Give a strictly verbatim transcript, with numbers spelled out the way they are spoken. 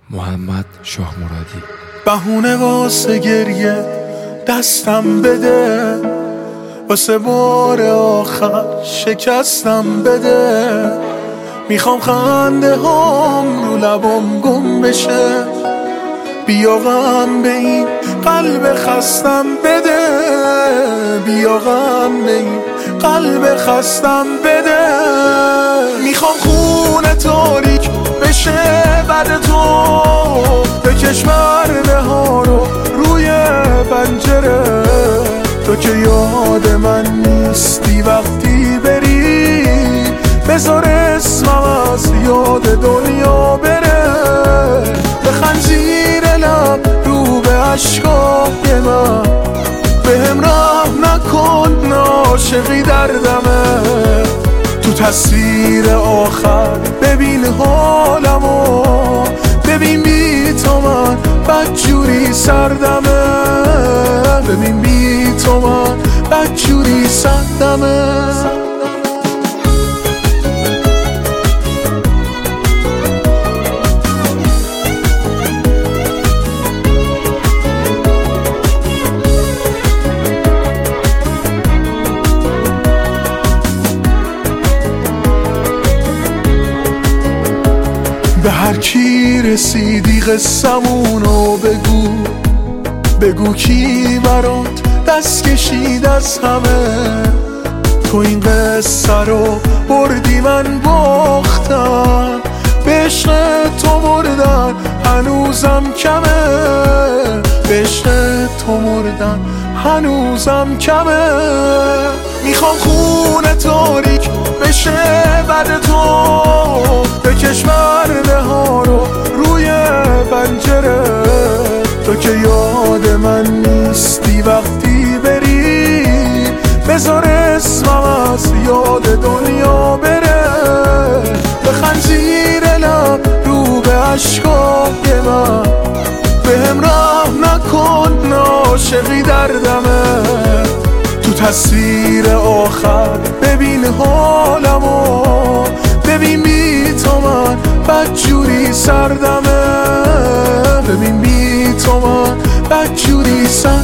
محمد شاه مرادی. بهونه واسه گریه دستم بده، واسه بار آخر شکستم بده. میخوام خنده هام رو لبام گم بشه، بیا غم به این قلب خستم بده، بیا غم به این قلب خستم بده. میخوام خونه تاریک بشه بعد تو، بکش مرده ها رو روی پنجره. تو که یاد من نیستی وقتی بری، بذار اسمم از یاد دنیا بره. بخند زیر لب رو به عشقای من، بهم رحم نکن عاشقی دردمه. تو تصویر آخر ببین حالمو، ببین بی تو من بدجوری سردمه، ببین بی تو من بدجوری سردمه. به هر کی رسیدی قصمونو بگو، بگو کی برات دست کشید از همه. تو این قصه رو بردی من باختم، به عشق تو مردن هنوزم کمه، به عشق تو مردن هنوزم کمه. میخوام خونه تاریک بشه بعد تو، بکش مرده ها رو روی پنجره. تو که یاد من نیستی وقتی بری، بذار اسمم از یاد دنیا بره. بخند زیر لب رو به عشقای من، بهم رحم نکن عاشقی دردمه. تو تصویر آخر ببین حالمو، ببین بی تو من بدجوری سردمه، ببین بی تو من بدجوری سردمه.